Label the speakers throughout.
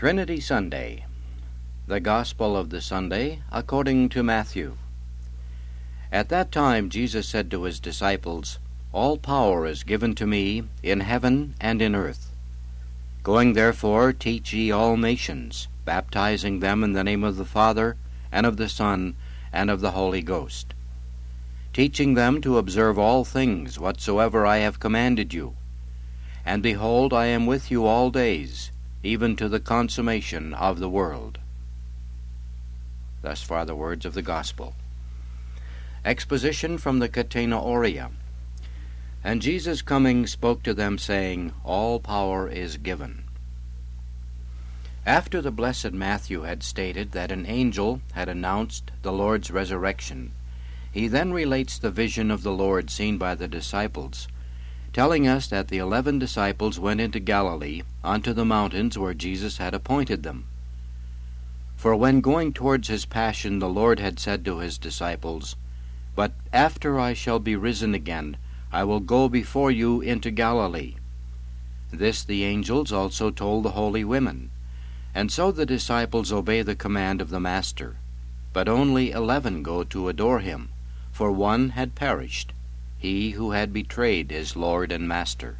Speaker 1: Trinity Sunday. The Gospel of the Sunday according to Matthew. At that time Jesus said to his disciples, "All power is given to me in heaven and in earth. Going therefore, teach ye all nations, baptizing them in the name of the Father, and of the Son, and of the Holy Ghost, teaching them to observe all things whatsoever I have commanded you. And behold, I am with you all days, even to the consummation of the world." Thus far the words of the Gospel. Exposition from the Catena Aurea. And Jesus coming spoke to them, saying, "All power is given." After the blessed Matthew had stated that an angel had announced the Lord's resurrection, he then relates the vision of the Lord seen by the disciples, telling us that the 11 disciples went into Galilee, unto the mountains where Jesus had appointed them. For when going towards his passion, the Lord had said to his disciples, "But after I shall be risen again, I will go before you into Galilee." This the angels also told the holy women. And so the disciples obey the command of the Master. But only 11 go to adore him, for one had perished, he who had betrayed his Lord and Master.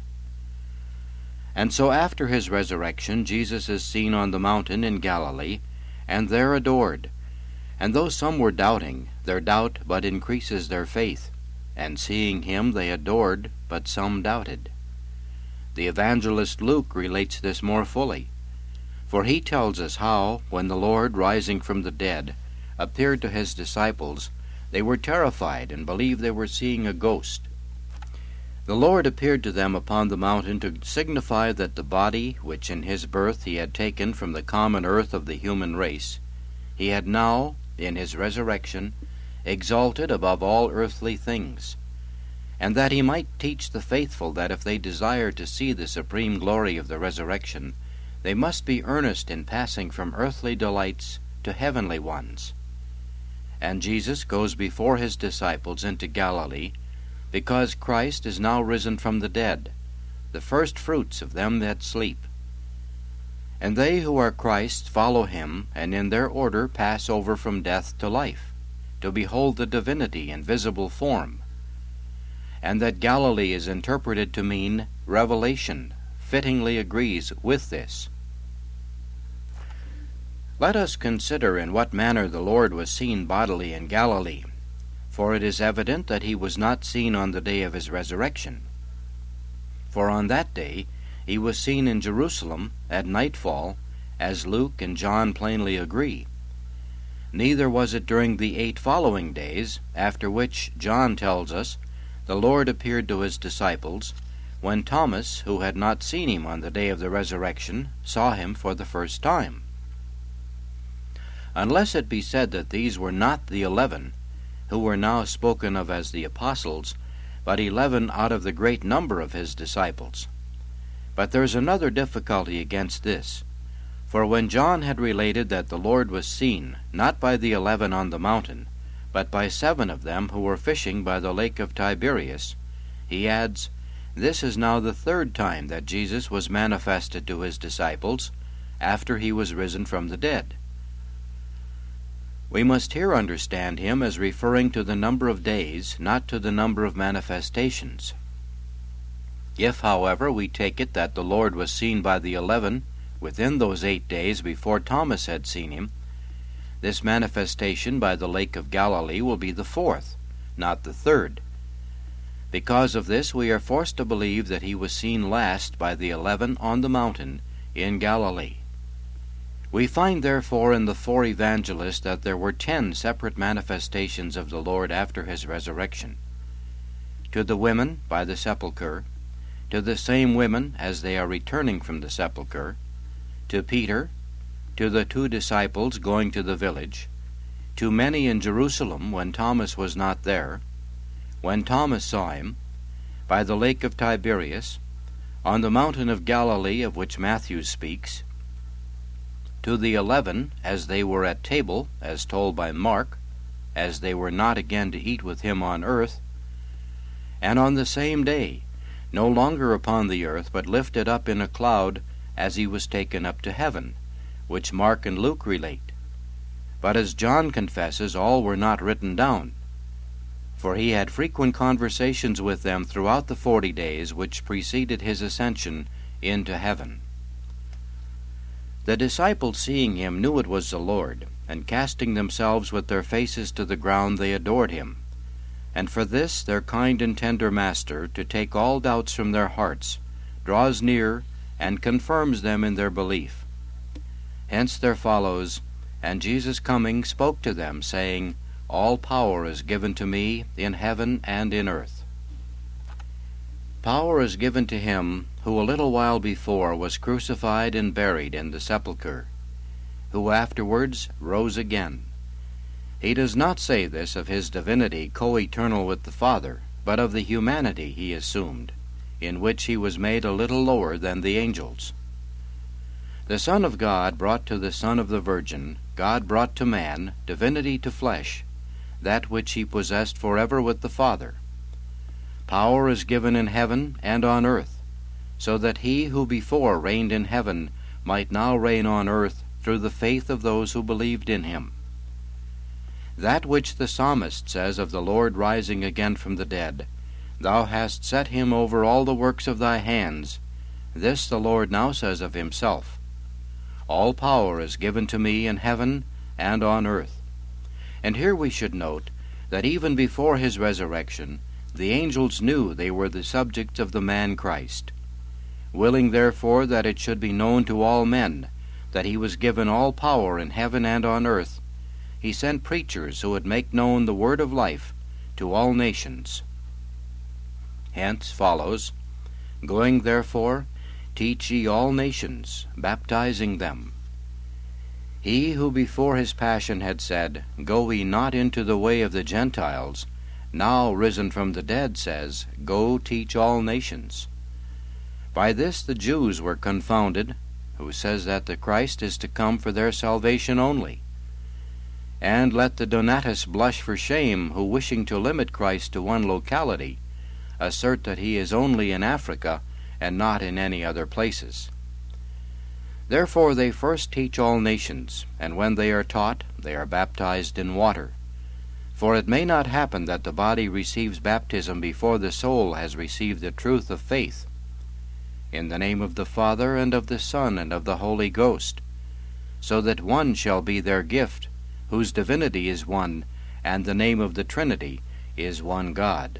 Speaker 1: And so after his resurrection, Jesus is seen on the mountain in Galilee, and there adored. And though some were doubting, their doubt but increases their faith, and seeing him they adored, but some doubted. The evangelist Luke relates this more fully, for he tells us how, when the Lord, rising from the dead, appeared to his disciples, they were terrified and believed they were seeing a ghost. The Lord appeared to them upon the mountain to signify that the body, which in his birth he had taken from the common earth of the human race, he had now, in his resurrection, exalted above all earthly things, and that he might teach the faithful that if they desire to see the supreme glory of the resurrection, they must be earnest in passing from earthly delights to heavenly ones. And Jesus goes before his disciples into Galilee, because Christ is now risen from the dead, the first fruits of them that sleep. And they who are Christ's follow him, and in their order pass over from death to life, to behold the divinity in visible form. And that Galilee is interpreted to mean revelation, fittingly agrees with this. Let us consider in what manner the Lord was seen bodily in Galilee, for it is evident that he was not seen on the day of his resurrection. For on that day he was seen in Jerusalem at nightfall, as Luke and John plainly agree. Neither was it during the 8 following days, after which, John tells us, the Lord appeared to his disciples, when Thomas, who had not seen him on the day of the resurrection, saw him for the first time. Unless it be said that these were not the 11, who were now spoken of as the apostles, but 11 out of the great number of his disciples. But there's another difficulty against this, for when John had related that the Lord was seen, not by the 11 on the mountain, but by 7 of them who were fishing by the lake of Tiberias, he adds, "This is now the 3rd time that Jesus was manifested to his disciples, after he was risen from the dead." We must here understand him as referring to the number of days, not to the number of manifestations. If, however, we take it that the Lord was seen by the 11 within those 8 days before Thomas had seen him, this manifestation by the Lake of Galilee will be the 4th, not the 3rd. Because of this, we are forced to believe that he was seen last by the 11 on the mountain in Galilee. We find therefore in the 4 evangelists that there were 10 separate manifestations of the Lord after his resurrection. To the women by the sepulchre, to the same women as they are returning from the sepulchre, to Peter, to the 2 disciples going to the village, to many in Jerusalem when Thomas was not there, when Thomas saw him, by the lake of Tiberias, on the mountain of Galilee of which Matthew speaks, to the 11 as they were at table, as told by Mark, as they were not again to eat with him on earth, and on the same day, no longer upon the earth, but lifted up in a cloud, as he was taken up to heaven, which Mark and Luke relate. But as John confesses, all were not written down, for he had frequent conversations with them throughout the 40 days which preceded his ascension into heaven. The disciples, seeing him, knew it was the Lord, and casting themselves with their faces to the ground, they adored him. And for this their kind and tender Master, to take all doubts from their hearts, draws near and confirms them in their belief. Hence there follows, "And Jesus coming spoke to them, saying, All power is given to me in heaven and in earth." Power is given to him who a little while before was crucified and buried in the sepulchre, who afterwards rose again. He does not say this of his divinity co-eternal with the Father, but of the humanity he assumed, in which he was made a little lower than the angels. The Son of God brought to the Son of the Virgin, God brought to man, divinity to flesh, that which he possessed forever with the Father. Power is given in heaven and on earth, so that he who before reigned in heaven might now reign on earth through the faith of those who believed in him. That which the psalmist says of the Lord rising again from the dead, "Thou hast set him over all the works of thy hands," this the Lord now says of himself, "All power is given to me in heaven and on earth." And here we should note that even before his resurrection, the angels knew they were the subjects of the man Christ. Willing therefore that it should be known to all men that he was given all power in heaven and on earth, he sent preachers who would make known the word of life to all nations. Hence follows, "Going therefore, teach ye all nations, baptizing them." He who before his passion had said, "Go ye not into the way of the Gentiles," now risen from the dead says, "Go teach all nations." By this the Jews were confounded, who says that the Christ is to come for their salvation only. And let the Donatists blush for shame, who, wishing to limit Christ to one locality, assert that he is only in Africa and not in any other places. Therefore they first teach all nations, and when they are taught, they are baptized in water. For it may not happen that the body receives baptism before the soul has received the truth of faith. In the name of the Father, and of the Son, and of the Holy Ghost, so that one shall be their gift, whose divinity is one, and the name of the Trinity is one God.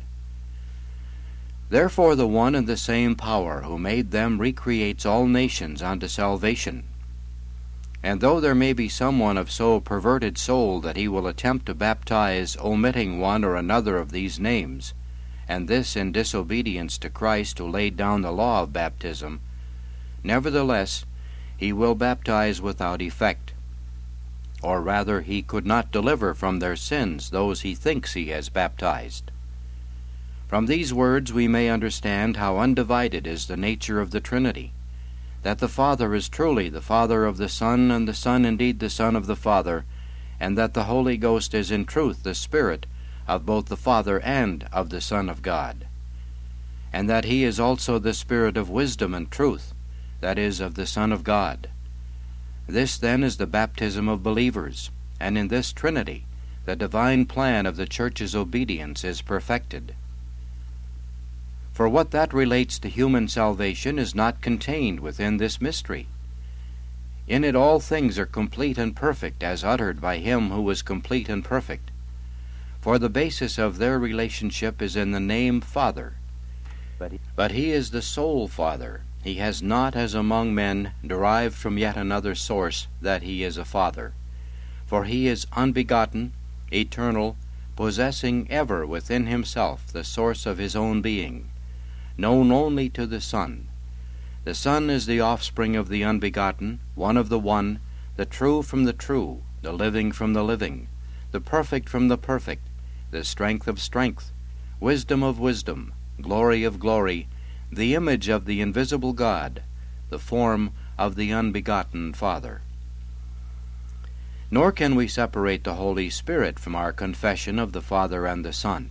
Speaker 1: Therefore the one and the same power who made them recreates all nations unto salvation. And though there may be someone of so perverted soul that he will attempt to baptize omitting one or another of these names, and this in disobedience to Christ who laid down the law of baptism, nevertheless he will baptize without effect. Or rather, he could not deliver from their sins those he thinks he has baptized. From these words we may understand how undivided is the nature of the Trinity, that the Father is truly the Father of the Son, and the Son indeed the Son of the Father, and that the Holy Ghost is in truth the Spirit of both the Father and of the Son of God, and that he is also the Spirit of wisdom and truth, that is, of the Son of God. This then is the baptism of believers, and in this Trinity the divine plan of the Church's obedience is perfected. For what that relates to human salvation is not contained within this mystery. In it all things are complete and perfect, as uttered by him who was complete and perfect. For the basis of their relationship is in the name Father. But he is the sole Father. He has not, as among men, derived from yet another source that he is a Father. For he is unbegotten, eternal, possessing ever within himself the source of his own being, known only to the Son. The Son is the offspring of the unbegotten, one of the one, the true from the true, the living from the living, the perfect from the perfect, the strength of strength, wisdom of wisdom, glory of glory, the image of the invisible God, the form of the unbegotten Father. Nor can we separate the Holy Spirit from our confession of the Father and the Son.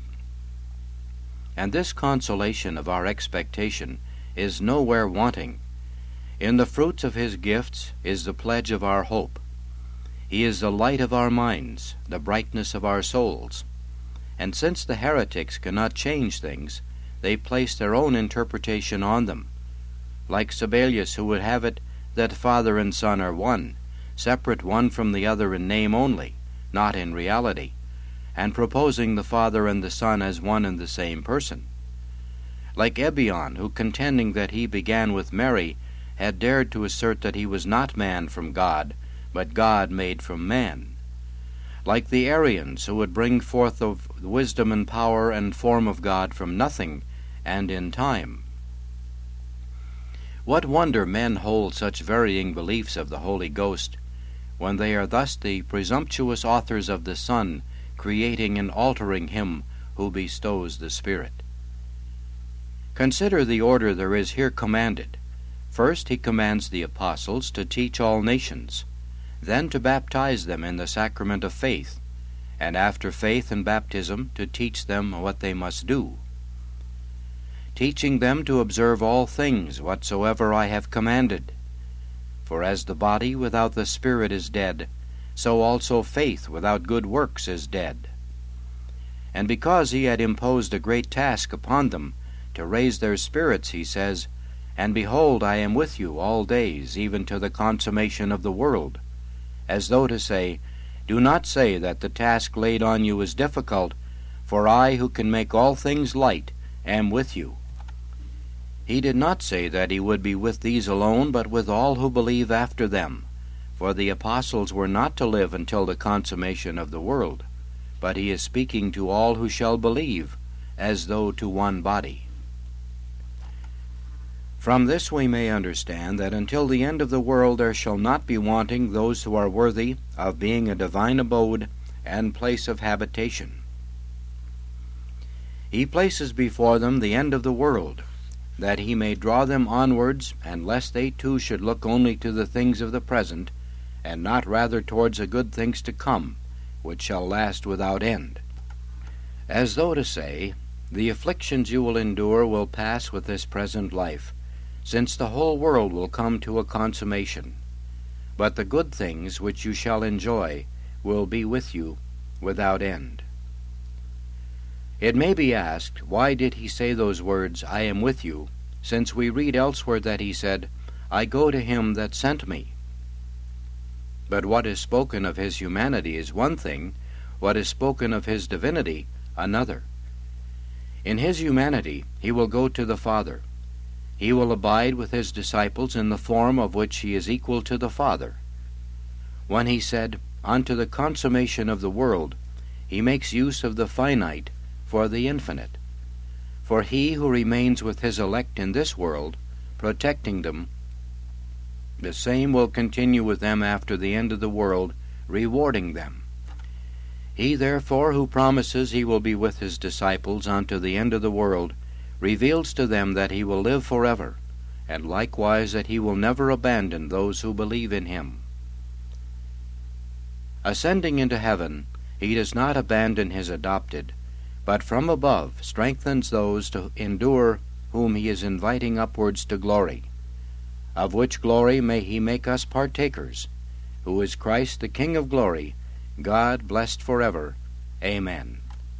Speaker 1: And this consolation of our expectation is nowhere wanting. In the fruits of his gifts is the pledge of our hope. He is the light of our minds, the brightness of our souls. And since the heretics cannot change things, they place their own interpretation on them, like Sabellius, who would have it that Father and Son are one, separate one from the other in name only, not in reality, and proposing the Father and the Son as one and the same person. Like Ebion, who, contending that he began with Mary, had dared to assert that he was not man from God, but God made from man. Like the Arians, who would bring forth the wisdom and power and form of God from nothing and in time. What wonder men hold such varying beliefs of the Holy Ghost, when they are thus the presumptuous authors of the Son, creating and altering him who bestows the Spirit. Consider the order there is here commanded. First, he commands the apostles to teach all nations, then to baptize them in the sacrament of faith, and after faith and baptism to teach them what they must do. Teaching them to observe all things whatsoever I have commanded. For as the body without the Spirit is dead, so also faith without good works is dead. And because he had imposed a great task upon them, to raise their spirits, he says, And behold, I am with you all days, even to the consummation of the world, as though to say, Do not say that the task laid on you is difficult, for I, who can make all things light, am with you. He did not say that he would be with these alone, but with all who believe after them, for the apostles were not to live until the consummation of the world, but he is speaking to all who shall believe, as though to one body. From this we may understand that until the end of the world there shall not be wanting those who are worthy of being a divine abode and place of habitation. He places before them the end of the world, that he may draw them onwards, and lest they too should look only to the things of the present, and not rather towards the good things to come, which shall last without end. As though to say, The afflictions you will endure will pass with this present life, since the whole world will come to a consummation. But the good things which you shall enjoy will be with you without end. It may be asked, why did he say those words, I am with you, since we read elsewhere that he said, I go to him that sent me? But what is spoken of his humanity is one thing, what is spoken of his divinity another. In his humanity he will go to the Father. He will abide with his disciples in the form of which he is equal to the Father. When he said, Unto the consummation of the world, he makes use of the finite for the infinite. For he who remains with his elect in this world, protecting them, the same will continue with them after the end of the world, rewarding them. He therefore who promises he will be with his disciples unto the end of the world, reveals to them that he will live forever, and likewise that he will never abandon those who believe in him. Ascending into heaven, he does not abandon his adopted, but from above strengthens those to endure whom he is inviting upwards to glory, of which glory may he make us partakers, who is Christ the King of glory, God blessed forever. Amen.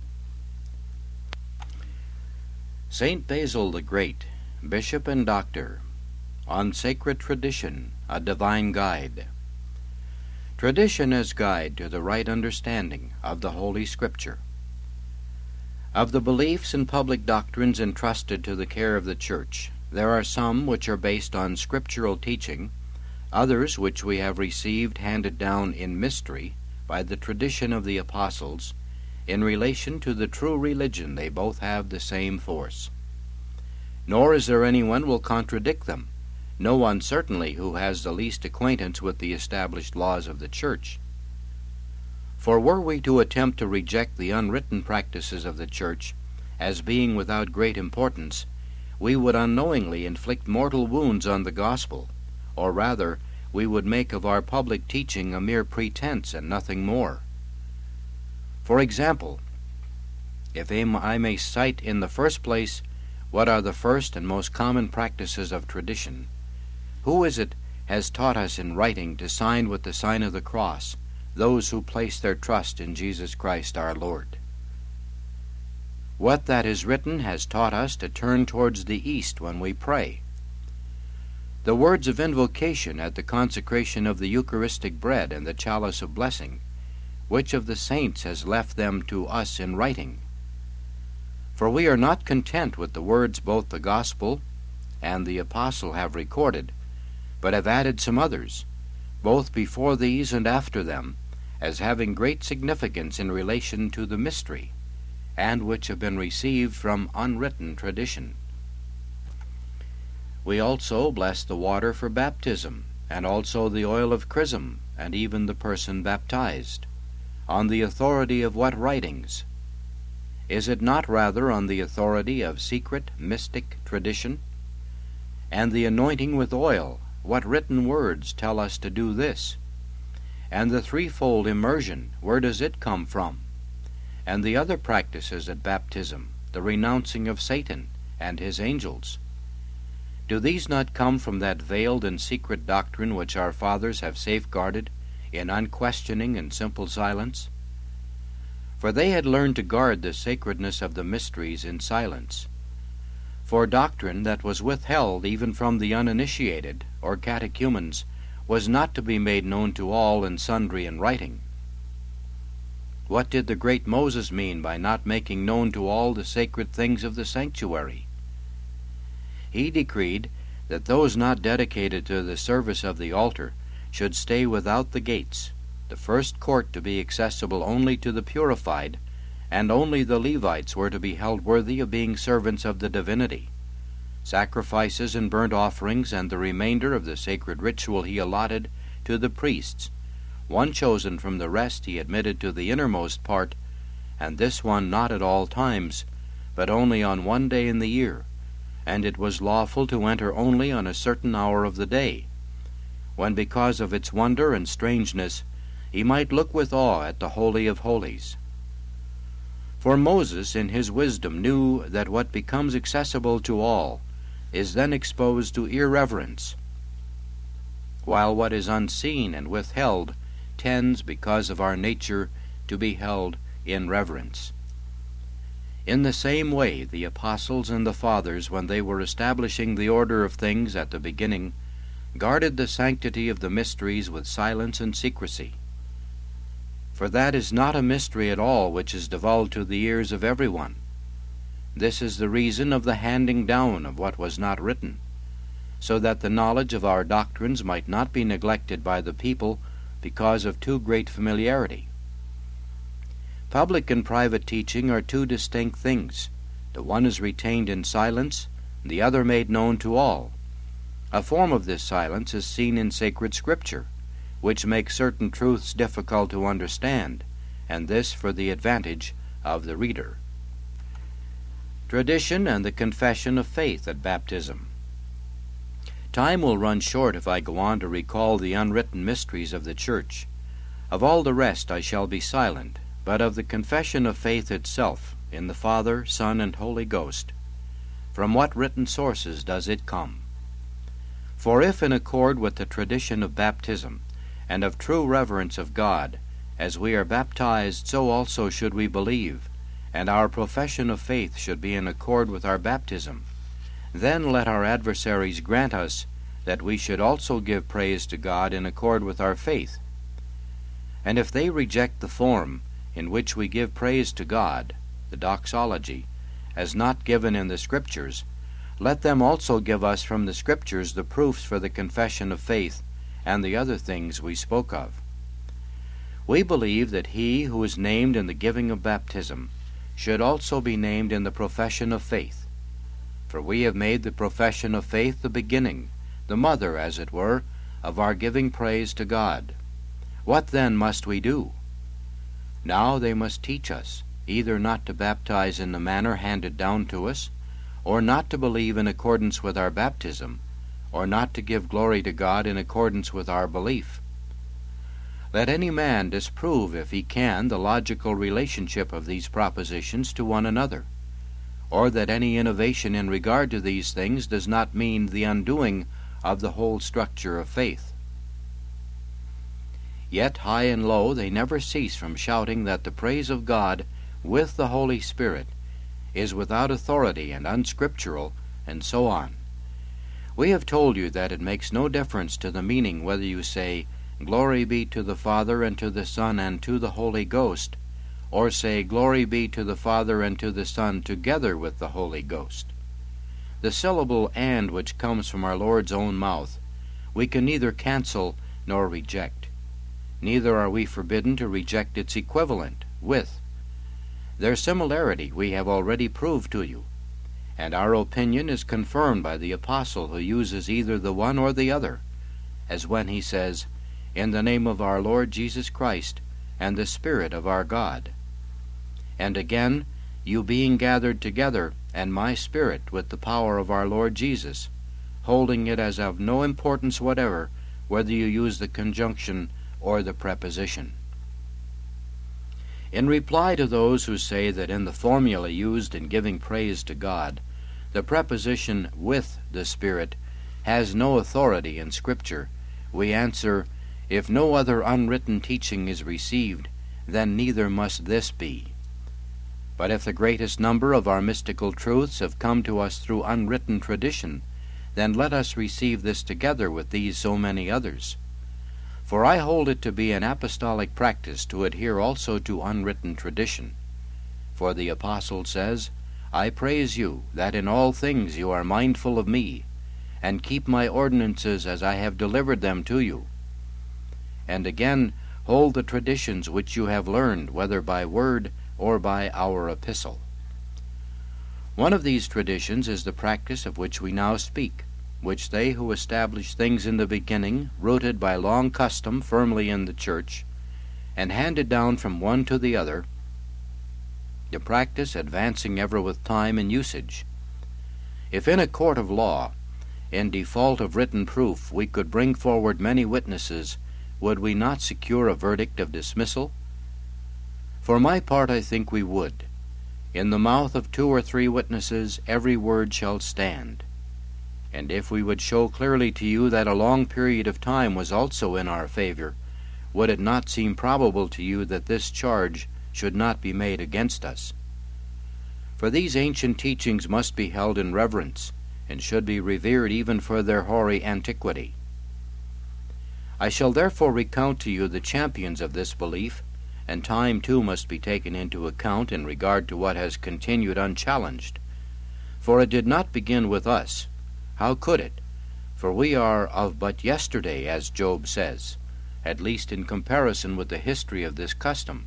Speaker 1: Saint Basil the Great, Bishop and Doctor, on Sacred Tradition, a Divine Guide. Tradition as guide to the right understanding of the Holy Scripture. Of the beliefs and public doctrines entrusted to the care of the Church, there are some which are based on scriptural teaching, others which we have received handed down in mystery by the tradition of the apostles. In relation to the true religion, they both have the same force. Nor is there anyone will contradict them, no one certainly who has the least acquaintance with the established laws of the Church. For were we to attempt to reject the unwritten practices of the Church as being without great importance, we would unknowingly inflict mortal wounds on the gospel, or rather, we would make of our public teaching a mere pretense and nothing more. For example, if I may cite in the first place what are the first and most common practices of tradition, Who is it has taught us in writing to sign with the sign of the cross those who place their trust in Jesus Christ our Lord? What that is written has taught us to turn towards the east when we pray. The words of invocation at the consecration of the Eucharistic bread and the chalice of blessing, which of the saints has left them to us in writing? For we are not content with the words both the Gospel and the Apostle have recorded, but have added some others, both before these and after them, as having great significance in relation to the mystery, and which have been received from unwritten tradition. We also bless the water for baptism, and also the oil of chrism, and even the person baptized. On the authority of what writings? Is it not rather on the authority of secret mystic tradition? And the anointing with oil, what written words tell us to do this? And the threefold immersion, where does it come from? And the other practices at baptism, the renouncing of Satan and his angels, do these not come from that veiled and secret doctrine which our fathers have safeguarded in unquestioning and simple silence? For they had learned to guard the sacredness of the mysteries in silence. For doctrine that was withheld even from the uninitiated, or catechumens, was not to be made known to all and sundry in writing. What did the great Moses mean by not making known to all the sacred things of the sanctuary? He decreed that those not dedicated to the service of the altar should stay without the gates, the first court to be accessible only to the purified, and only the Levites were to be held worthy of being servants of the divinity. Sacrifices and burnt offerings and the remainder of the sacred ritual he allotted to the priests. One chosen from the rest he admitted to the innermost part, and this one not at all times, but only on one day in the year, and it was lawful to enter only on a certain hour of the day, when because of its wonder and strangeness he might look with awe at the Holy of Holies. For Moses in his wisdom knew that what becomes accessible to all is then exposed to irreverence, while what is unseen and withheld tends, because of our nature, to be held in reverence. In the same way, the apostles and the fathers, when they were establishing the order of things at the beginning, guarded the sanctity of the mysteries with silence and secrecy. For that is not a mystery at all which is divulged to the ears of everyone. This is the reason of the handing down of what was not written, so that the knowledge of our doctrines might not be neglected by the people because of too great familiarity. Public and private teaching are two distinct things. The one is retained in silence, the other made known to all. A form of this silence is seen in sacred Scripture, which makes certain truths difficult to understand, and this for the advantage of the reader. Tradition and the confession of faith at baptism. Time will run short if I go on to recall the unwritten mysteries of the Church. Of all the rest I shall be silent, but of the confession of faith itself, in the Father, Son, and Holy Ghost. From what written sources does it come? For if in accord with the tradition of baptism, and of true reverence of God, as we are baptized, so also should we believe, and our profession of faith should be in accord with our baptism, then let our adversaries grant us that we should also give praise to God in accord with our faith. And if they reject the form in which we give praise to God, the doxology, as not given in the Scriptures, let them also give us from the Scriptures the proofs for the confession of faith and the other things we spoke of. We believe that he who is named in the giving of baptism should also be named in the profession of faith. For we have made the profession of faith the beginning, the mother, as it were, of our giving praise to God. What then must we do? Now they must teach us either not to baptize in the manner handed down to us, or not to believe in accordance with our baptism, or not to give glory to God in accordance with our belief. Let any man disprove, if he can, the logical relationship of these propositions to one another, or that any innovation in regard to these things does not mean the undoing of the whole structure of faith. Yet high and low they never cease from shouting that the praise of God with the Holy Spirit is without authority and unscriptural, and so on. We have told you that it makes no difference to the meaning whether you say, "Glory be to the Father, and to the Son, and to the Holy Ghost," or say, "Glory be to the Father, and to the Son, together with the Holy Ghost." The syllable "and" which comes from our Lord's own mouth, we can neither cancel nor reject. Neither are we forbidden to reject its equivalent, "with." Their similarity we have already proved to you, and our opinion is confirmed by the Apostle, who uses either the one or the other, as when he says, "In the name of our Lord Jesus Christ, and the Spirit of our God." And again, "You being gathered together, and my Spirit with the power of our Lord Jesus," holding it as of no importance whatever whether you use the conjunction or the preposition. In reply to those who say that in the formula used in giving praise to God, the preposition "with the Spirit" has no authority in Scripture, we answer, if no other unwritten teaching is received, then neither must this be. But if the greatest number of our mystical truths have come to us through unwritten tradition, then let us receive this together with these so many others. For I hold it to be an apostolic practice to adhere also to unwritten tradition. For the Apostle says, "I praise you, that in all things you are mindful of me, and keep my ordinances as I have delivered them to you." And again, "Hold the traditions which you have learned, whether by word or by our epistle." One of these traditions is the practice of which we now speak, which they who establish things in the beginning, rooted by long custom firmly in the church, and handed down from one to the other, the practice advancing ever with time and usage. If in a court of law, in default of written proof, we could bring forward many witnesses, would we not secure a verdict of dismissal? For my part, I think we would. In the mouth of 2 or 3 witnesses every word shall stand. And if we would show clearly to you that a long period of time was also in our favor, would it not seem probable to you that this charge should not be made against us? For these ancient teachings must be held in reverence, and should be revered even for their hoary antiquity. I shall therefore recount to you the champions of this belief, and time too must be taken into account in regard to what has continued unchallenged. For it did not begin with us. How could it? For we are of but yesterday, as Job says, at least in comparison with the history of this custom.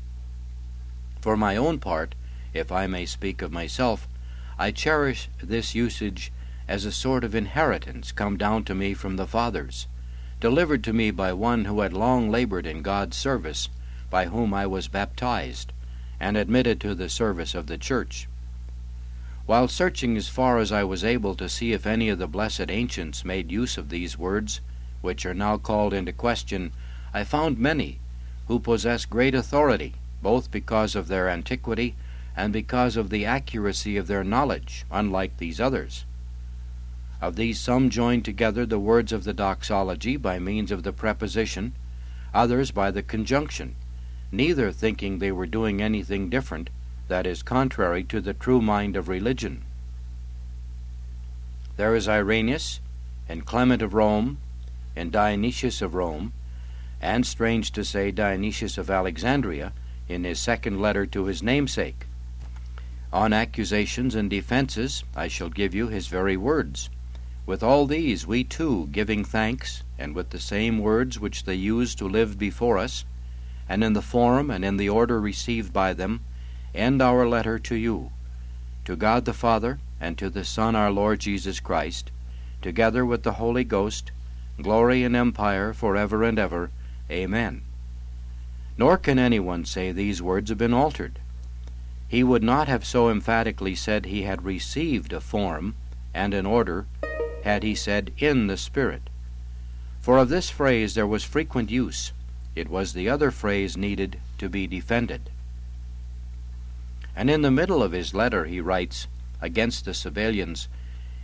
Speaker 1: For my own part, if I may speak of myself, I cherish this usage as a sort of inheritance come down to me from the fathers, delivered to me by one who had long labored in God's service, by whom I was baptized, and admitted to the service of the church. While searching as far as I was able to see if any of the blessed ancients made use of these words, which are now called into question, I found many who possess great authority, both because of their antiquity and because of the accuracy of their knowledge, unlike these others. Of these some joined together the words of the doxology by means of the preposition, others by the conjunction, neither thinking they were doing anything different, that is contrary to the true mind of religion. There is Irenaeus, and Clement of Rome, and Dionysius of Rome, and, strange to say, Dionysius of Alexandria, in his second letter to his namesake. On accusations and defenses I shall give you his very words. With all these we too, giving thanks, and with the same words which they used to live before us, and in the form and in the order received by them, end our letter to you, to God the Father, and to the Son our Lord Jesus Christ, together with the Holy Ghost, glory and empire forever and ever. Amen. Nor can anyone say these words have been altered. He would not have so emphatically said he had received a form and an order, had he said in the Spirit. For of this phrase there was frequent use. It was the other phrase needed to be defended. And in the middle of his letter he writes, against the Sabellians,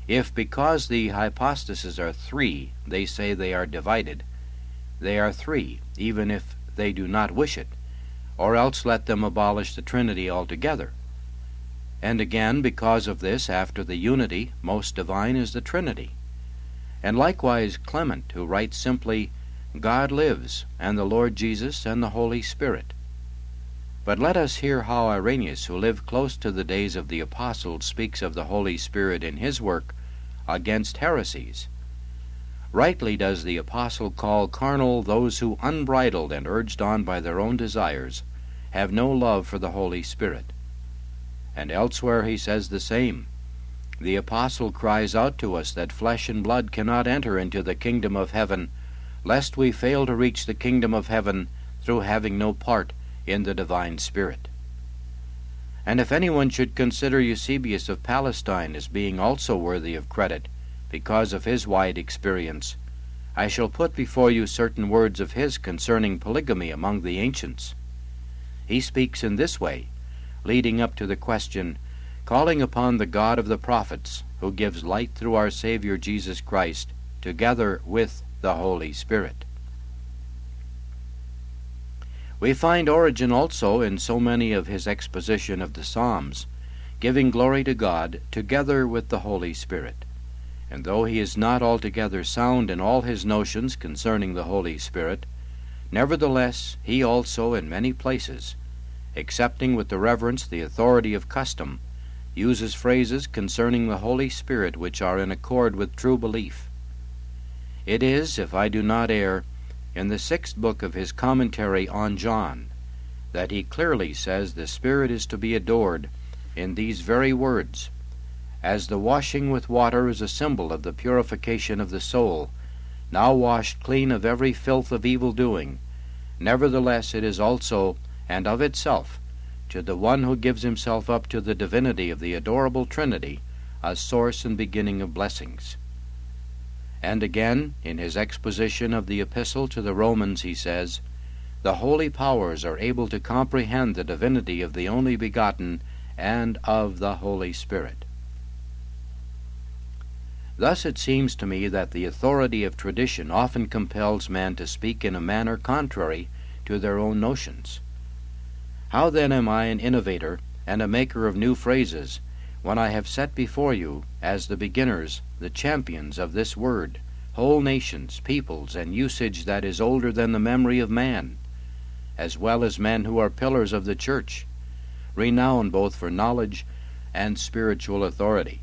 Speaker 1: If because the hypostases are three, they say they are divided, they are three, even if they do not wish it, or else let them abolish the Trinity altogether. And again, because of this, after the unity, most divine is the Trinity. And likewise Clement, who writes simply, God lives, and the Lord Jesus, and the Holy Spirit. But let us hear how Irenaeus, who lived close to the days of the apostles, speaks of the Holy Spirit in his work against heresies. Rightly does the apostle call carnal those who, unbridled and urged on by their own desires, have no love for the Holy Spirit. And elsewhere he says the same. The apostle cries out to us that flesh and blood cannot enter into the kingdom of heaven, lest we fail to reach the kingdom of heaven through having no part in the divine Spirit. And if anyone should consider Eusebius of Palestine as being also worthy of credit, because of his wide experience, I shall put before you certain words of his concerning polygamy among the ancients. He speaks in this way, leading up to the question, calling upon the God of the prophets, who gives light through our Savior Jesus Christ, together with the Holy Spirit. We find Origen also in so many of his exposition of the Psalms, giving glory to God together with the Holy Spirit. And though he is not altogether sound in all his notions concerning the Holy Spirit, nevertheless he also in many places, accepting with the reverence the authority of custom, uses phrases concerning the Holy Spirit which are in accord with true belief. It is, if I do not err, in the 6th book of his commentary on John, that he clearly says the Spirit is to be adored in these very words, as the washing with water is a symbol of the purification of the soul, now washed clean of every filth of evil doing, nevertheless it is also, and of itself, to the one who gives himself up to the divinity of the adorable Trinity, a source and beginning of blessings. And again, in his exposition of the Epistle to the Romans, he says, the holy powers are able to comprehend the divinity of the only begotten and of the Holy Spirit. Thus it seems to me that the authority of tradition often compels men to speak in a manner contrary to their own notions. How then am I an innovator and a maker of new phrases, when I have set before you, as the beginners, the champions of this word, whole nations, peoples, and usage that is older than the memory of man, as well as men who are pillars of the church, renowned both for knowledge and spiritual authority?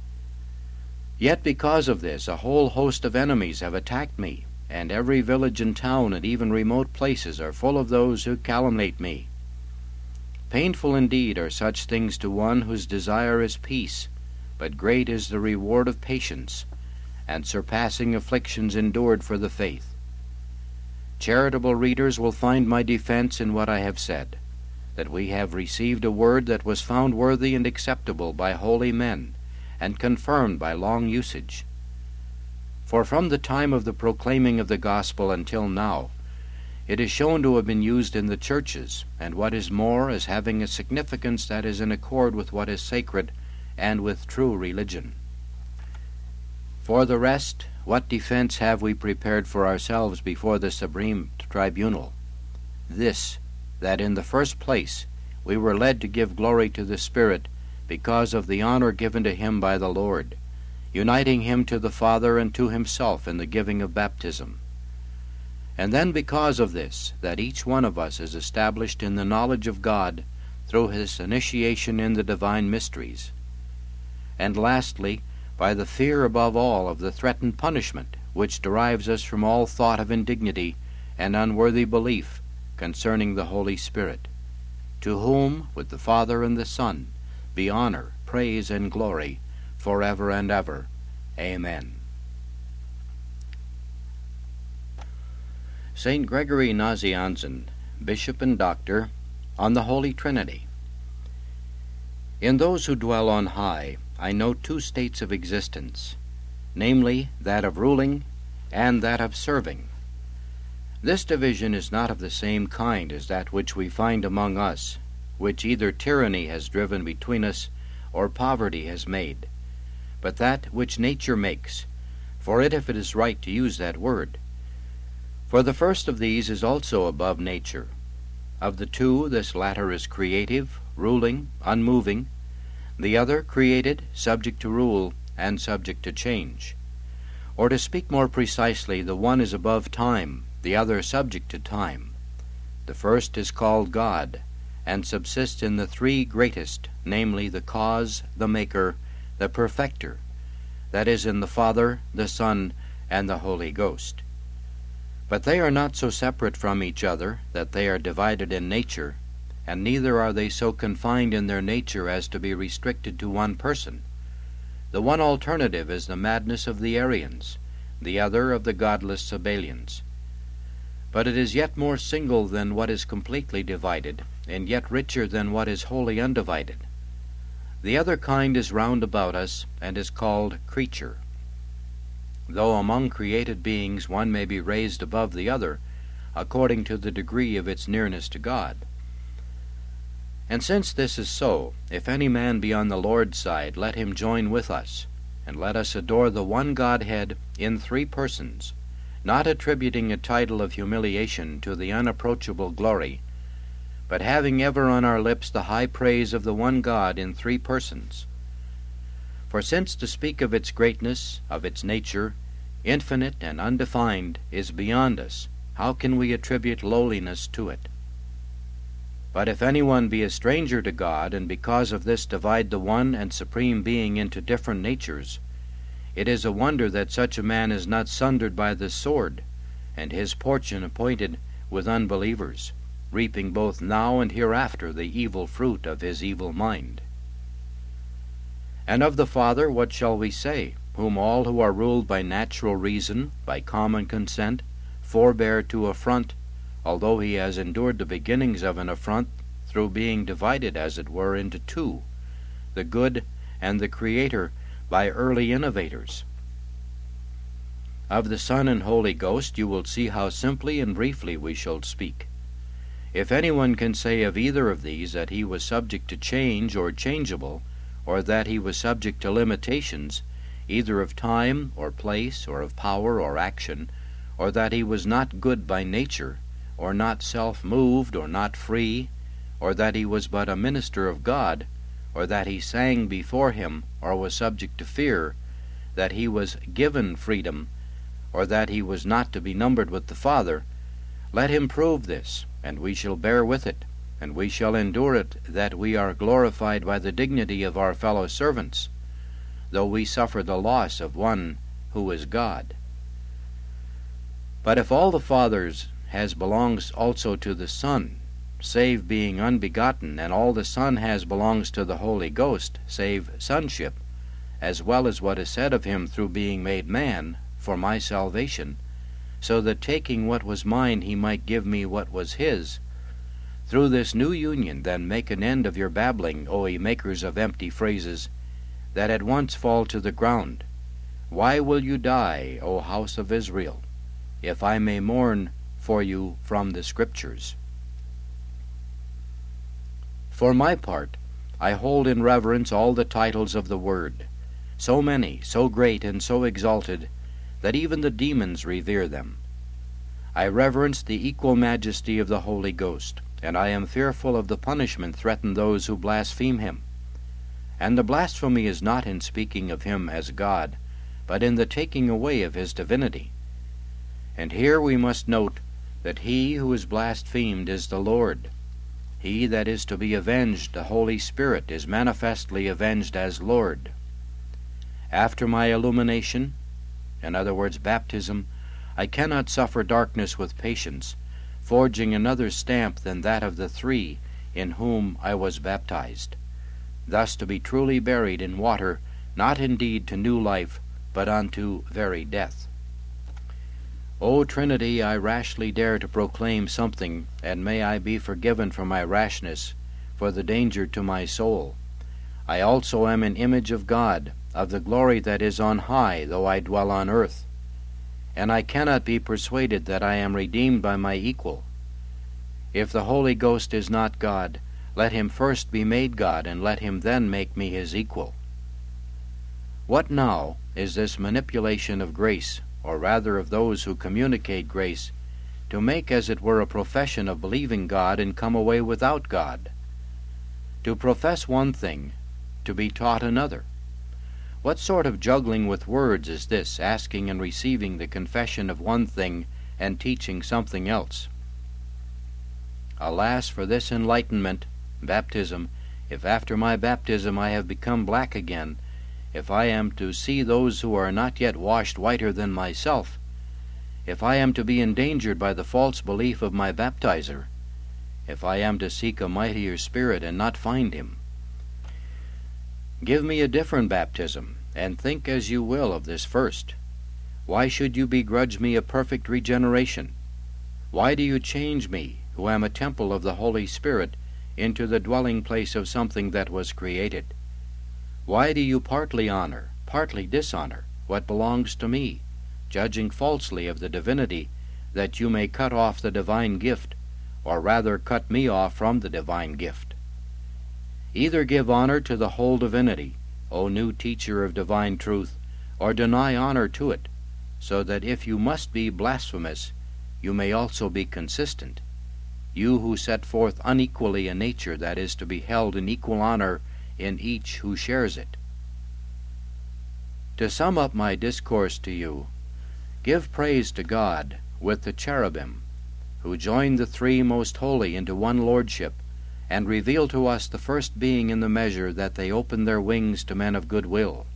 Speaker 1: Yet because of this a whole host of enemies have attacked me, and every village and town and even remote places are full of those who calumniate me. Painful indeed are such things to one whose desire is peace, but great is the reward of patience, and surpassing afflictions endured for the faith. Charitable readers will find my defense in what I have said, that we have received a word that was found worthy and acceptable by holy men, and confirmed by long usage. For from the time of the proclaiming of the gospel until now, it is shown to have been used in the churches, and what is more, as having a significance that is in accord with what is sacred and with true religion. For the rest, what defense have we prepared for ourselves before the Supreme Tribunal? This, that in the first place we were led to give glory to the Spirit because of the honor given to him by the Lord, uniting him to the Father and to himself in the giving of baptism. And then because of this, that each one of us is established in the knowledge of God through his initiation in the divine mysteries. And lastly, by the fear above all of the threatened punishment, which derives us from all thought of indignity and unworthy belief concerning the Holy Spirit, to whom, with the Father and the Son, be honor, praise, and glory, forever and ever. Amen. St. Gregory Nazianzen, Bishop and Doctor, on the Holy Trinity. In those who dwell on high, I know two states of existence, namely, that of ruling and that of serving. This division is not of the same kind as that which we find among us, which either tyranny has driven between us or poverty has made, but that which nature makes, for it if it is right to use that word. For the first of these is also above nature. Of the two, this latter is creative, ruling, unmoving; the other created, subject to rule, and subject to change. Or to speak more precisely, the one is above time, the other subject to time. The first is called God, and subsists in the three greatest, namely the cause, the maker, the perfecter, that is, in the Father, the Son, and the Holy Ghost. But they are not so separate from each other that they are divided in nature, and neither are they so confined in their nature as to be restricted to one person. The one alternative is the madness of the Arians, the other of the godless Sabellians. But it is yet more single than what is completely divided, and yet richer than what is wholly undivided. The other kind is round about us, and is called creature. Though among created beings one may be raised above the other, according to the degree of its nearness to God. And since this is so, if any man be on the Lord's side, let him join with us, and let us adore the one Godhead in three persons, not attributing a title of humiliation to the unapproachable glory, but having ever on our lips the high praise of the one God in three persons. For since to speak of its greatness, of its nature, infinite and undefined, is beyond us, how can we attribute lowliness to it? But if anyone be a stranger to God, and because of this divide the one and supreme being into different natures, it is a wonder that such a man is not sundered by the sword, and his portion appointed with unbelievers, reaping both now and hereafter the evil fruit of his evil mind. And of the Father what shall we say, whom all who are ruled by natural reason, by common consent, forbear to affront, although he has endured the beginnings of an affront through being divided, as it were, into two, the good and the Creator, by early innovators. Of the Son and Holy Ghost you will see how simply and briefly we shall speak. If anyone can say of either of these that he was subject to change or changeable, or that he was subject to limitations, either of time or place or of power or action, or that he was not good by nature, or not self-moved, or not free, or that he was but a minister of God, or that he sang before him, or was subject to fear, that he was given freedom, or that he was not to be numbered with the Father, let him prove this, and we shall bear with it, and we shall endure it, that we are glorified by the dignity of our fellow servants, though we suffer the loss of one who is God. But if all the fathers has belongs also to the Son, save being unbegotten, and all the Son has belongs to the Holy Ghost, save sonship, as well as what is said of him through being made man, for my salvation, so that taking what was mine he might give me what was his. Through this new union then make an end of your babbling, O ye makers of empty phrases, that at once fall to the ground. Why will you die, O house of Israel, if I may mourn for you from the Scriptures? For my part, I hold in reverence all the titles of the Word, so many, so great, and so exalted, that even the demons revere them. I reverence the equal majesty of the Holy Ghost, and I am fearful of the punishment threatened those who blaspheme him. And the blasphemy is not in speaking of him as God, but in the taking away of his divinity. And here we must note that he who is blasphemed is the Lord. He that is to be avenged, the Holy Spirit, is manifestly avenged as Lord. After my illumination, in other words, baptism, I cannot suffer darkness with patience, forging another stamp than that of the three in whom I was baptized, thus to be truly buried in water, not indeed to new life, but unto very death. O Trinity, I rashly dare to proclaim something, and may I be forgiven for my rashness, for the danger to my soul. I also am an image of God, of the glory that is on high, though I dwell on earth. And I cannot be persuaded that I am redeemed by my equal. If the Holy Ghost is not God, let him first be made God, and let him then make me his equal. What now is this manipulation of grace, or rather of those who communicate grace, to make as it were a profession of believing God and come away without God? To profess one thing, to be taught another. What sort of juggling with words is this, asking and receiving the confession of one thing and teaching something else? Alas for this enlightenment, baptism, if after my baptism I have become black again, if I am to see those who are not yet washed whiter than myself, if I am to be endangered by the false belief of my baptizer, if I am to seek a mightier spirit and not find him. Give me a different baptism, and think as you will of this first. Why should you begrudge me a perfect regeneration? Why do you change me, who am a temple of the Holy Spirit, into the dwelling place of something that was created? Why do you partly honor, partly dishonor what belongs to me, judging falsely of the divinity, that you may cut off the divine gift, or rather cut me off from the divine gift? Either give honor to the whole divinity, O new teacher of divine truth, or deny honor to it, so that if you must be blasphemous, you may also be consistent, you who set forth unequally a nature that is to be held in equal honor in each who shares it. To sum up my discourse to you, give praise to God with the cherubim, who joined the three most holy into one lordship, and reveal to us the first being in the measure that they open their wings to men of good will.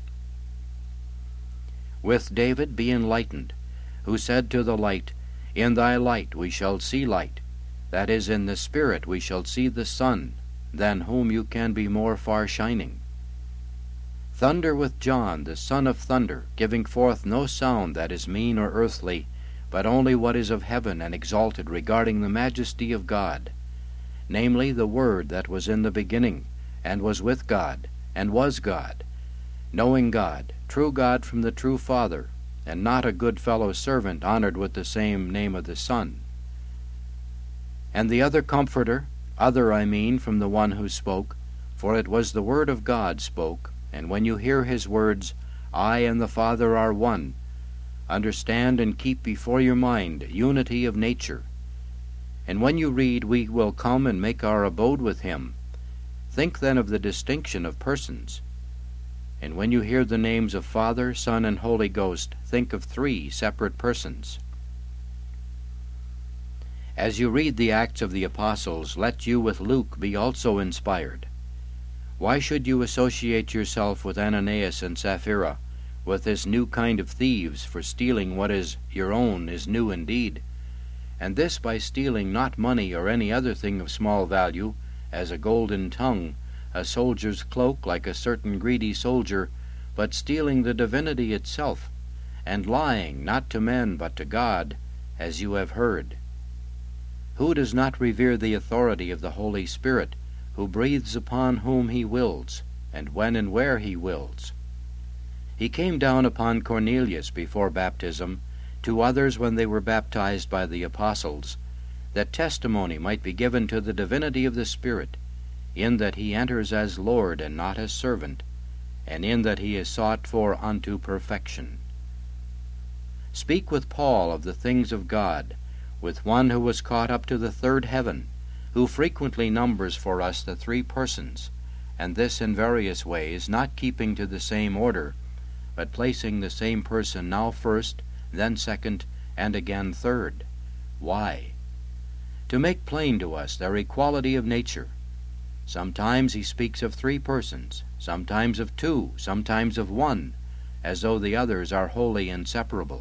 Speaker 1: With David be enlightened, who said to the light, In thy light we shall see light, that is, in the Spirit we shall see the sun, than whom you can be more far shining. Thunder with John, the son of thunder, giving forth no sound that is mean or earthly, but only what is of heaven and exalted regarding the majesty of God, namely the Word that was in the beginning, and was with God, and was God, knowing God, true God from the true Father, and not a good fellow servant honored with the same name of the Son. And the other Comforter, other I mean from the one who spoke, for it was the Word of God spoke, and when you hear his words, I and the Father are one, understand and keep before your mind unity of nature. And when you read, We will come and make our abode with him, think then of the distinction of persons. And when you hear the names of Father, Son, and Holy Ghost, think of three separate persons. As you read the Acts of the Apostles, let you with Luke be also inspired. Why should you associate yourself with Ananias and Sapphira, with this new kind of thieves, for stealing what is your own is new indeed, and this by stealing not money or any other thing of small value, as a golden tongue, a soldier's cloak like a certain greedy soldier, but stealing the divinity itself, and lying not to men but to God, as you have heard. Who does not revere the authority of the Holy Spirit, who breathes upon whom he wills, and when and where he wills? He came down upon Cornelius before baptism, to others when they were baptized by the apostles, that testimony might be given to the divinity of the Spirit, in that he enters as Lord and not as servant, and in that he is sought for unto perfection. Speak with Paul of the things of God, with one who was caught up to the third heaven, who frequently numbers for us the three persons, and this in various ways, not keeping to the same order, but placing the same person now first, then second, and again third. Why? To make plain to us their equality of nature. Sometimes he speaks of three persons, sometimes of two, sometimes of one, as though the others are wholly inseparable.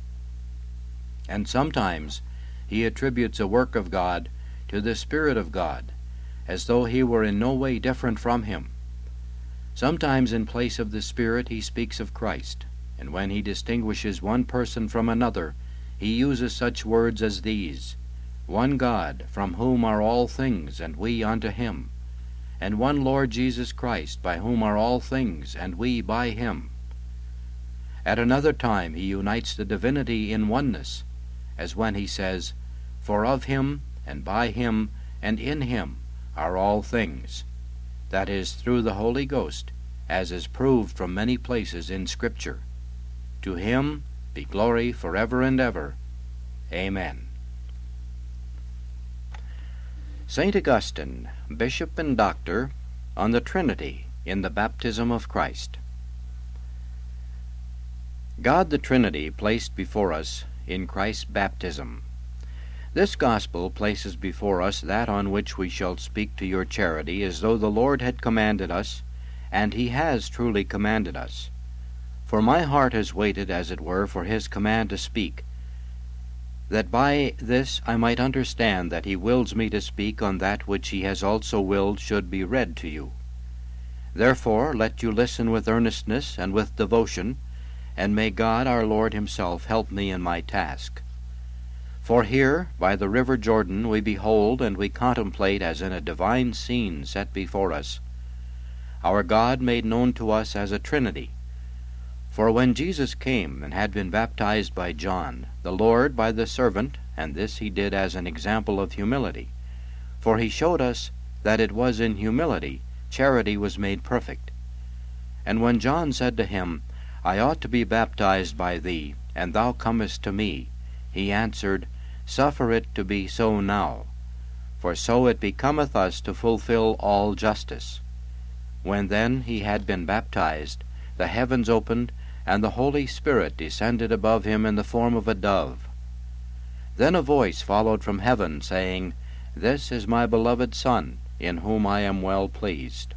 Speaker 1: And sometimes he attributes a work of God to the Spirit of God, as though he were in no way different from him. Sometimes in place of the Spirit he speaks of Christ, and when he distinguishes one person from another, he uses such words as these: One God, from whom are all things, and we unto him, and one Lord Jesus Christ, by whom are all things, and we by him. At another time he unites the divinity in oneness, as when he says, For of him, and by him, and in him are all things, that is, through the Holy Ghost, as is proved from many places in Scripture. To him be glory forever and ever. Amen. St. Augustine, Bishop and Doctor, on the Trinity in the Baptism of Christ. God the Trinity placed before us in Christ's baptism. This gospel places before us that on which we shall speak to your charity as though the Lord had commanded us, and he has truly commanded us. For my heart has waited, as it were, for his command to speak, that by this I might understand that he wills me to speak on that which he has also willed should be read to you. Therefore let you listen with earnestness and with devotion, and may God our Lord himself help me in my task. For here, by the river Jordan, we behold and we contemplate as in a divine scene set before us, our God made known to us as a Trinity. For when Jesus came and had been baptized by John, the Lord by the servant, and this he did as an example of humility, for he showed us that it was in humility charity was made perfect. And when John said to him, I ought to be baptized by thee, and thou comest to me, he answered, Suffer it to be so now, for so it becometh us to fulfill all justice. When then he had been baptized, the heavens opened, and the Holy Spirit descended above him in the form of a dove. Then a voice followed from heaven, saying, This is my beloved Son, in whom I am well pleased.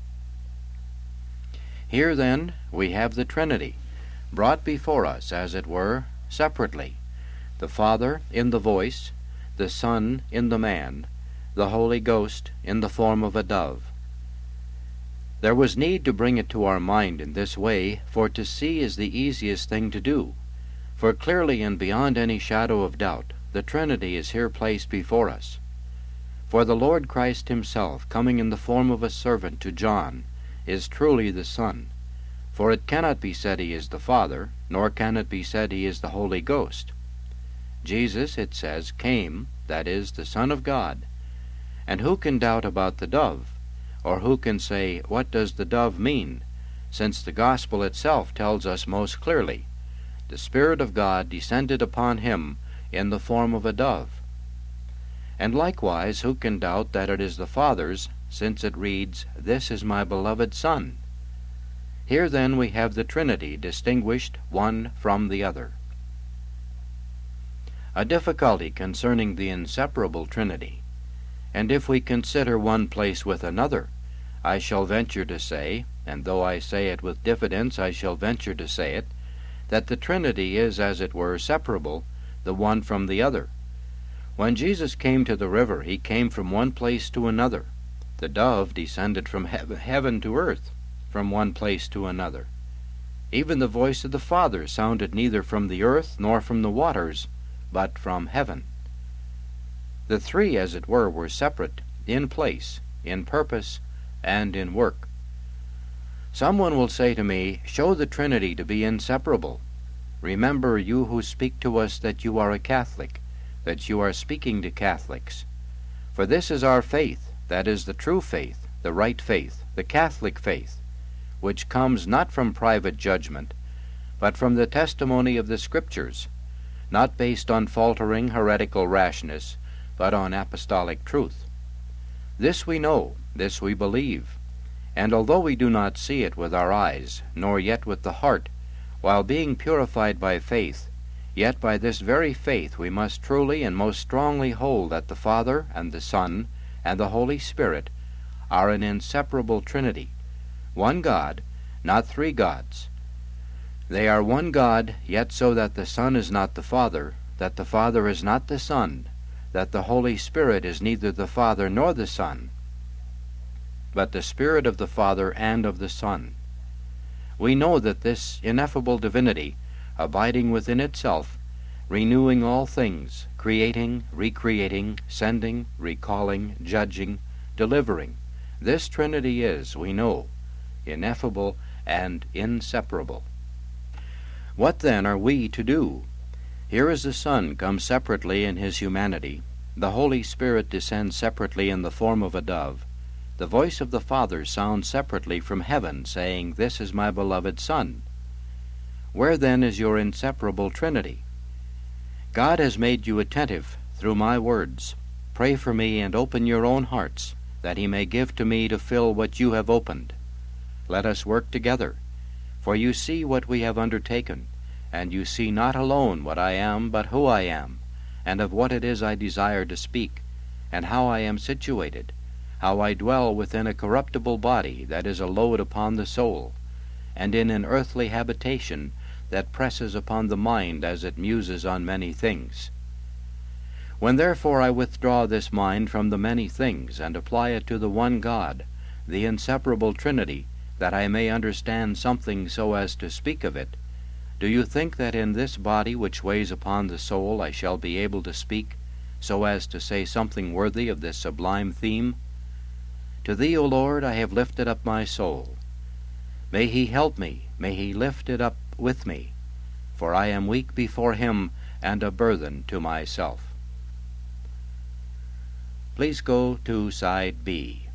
Speaker 1: Here, then, we have the Trinity, brought before us, as it were, separately, the Father in the voice, the Son in the man, the Holy Ghost in the form of a dove. There was need to bring it to our mind in this way, for to see is the easiest thing to do. For clearly and beyond any shadow of doubt, the Trinity is here placed before us. For the Lord Christ himself, coming in the form of a servant to John, is truly the Son. For it cannot be said he is the Father, nor can it be said he is the Holy Ghost. Jesus, it says, came, that is, the Son of God. And who can doubt about the dove? Or who can say, What does the dove mean? Since the Gospel itself tells us most clearly, the Spirit of God descended upon him in the form of a dove. And likewise, who can doubt that it is the Father's, since it reads, This is my beloved Son? Here then we have the Trinity distinguished one from the other. A difficulty concerning the inseparable Trinity. And if we consider one place with another, I shall venture to say, and though I say it with diffidence, I shall venture to say it, that the Trinity is, as it were, separable, the one from the other. When Jesus came to the river, he came from one place to another. The dove descended from heaven to earth, from one place to another. Even the voice of the Father sounded neither from the earth nor from the waters, but from heaven. The three, as it were separate, in place, in purpose, and in work. Someone will say to me, Show the Trinity to be inseparable. Remember, you who speak to us, that you are a Catholic, that you are speaking to Catholics. For this is our faith, that is the true faith, the right faith, the Catholic faith, which comes not from private judgment, but from the testimony of the Scriptures, not based on faltering heretical rashness, but on apostolic truth. This we know, this we believe, and although we do not see it with our eyes, nor yet with the heart, while being purified by faith, yet by this very faith we must truly and most strongly hold that the Father and the Son and the Holy Spirit are an inseparable Trinity, one God, not three gods. They are one God, yet so that the Son is not the Father, that the Father is not the Son, that the Holy Spirit is neither the Father nor the Son, but the Spirit of the Father and of the Son. We know that this ineffable divinity, abiding within itself, renewing all things, creating, recreating, sending, recalling, judging, delivering, this Trinity is, we know, ineffable and inseparable. What then are we to do? Here is the Son come separately in his humanity, the Holy Spirit descends separately in the form of a dove, the voice of the Father sounds separately from heaven, saying, "This is my beloved Son." Where then is your inseparable Trinity? God has made you attentive through my words. Pray for me and open your own hearts, that he may give to me to fill what you have opened. Let us work together, for you see what we have undertaken, and you see not alone what I am, but who I am, and of what it is I desire to speak, and how I am situated, how I dwell within a corruptible body that is a load upon the soul, and in an earthly habitation that presses upon the mind as it muses on many things. When therefore I withdraw this mind from the many things, and apply it to the one God, the inseparable Trinity, that I may understand something so as to speak of it, do you think that in this body which weighs upon the soul I shall be able to speak, so as to say something worthy of this sublime theme? To thee, O Lord, I have lifted up my soul. May he help me, may he lift it up with me, for I am weak before him and a burthen to myself. Please go to side B.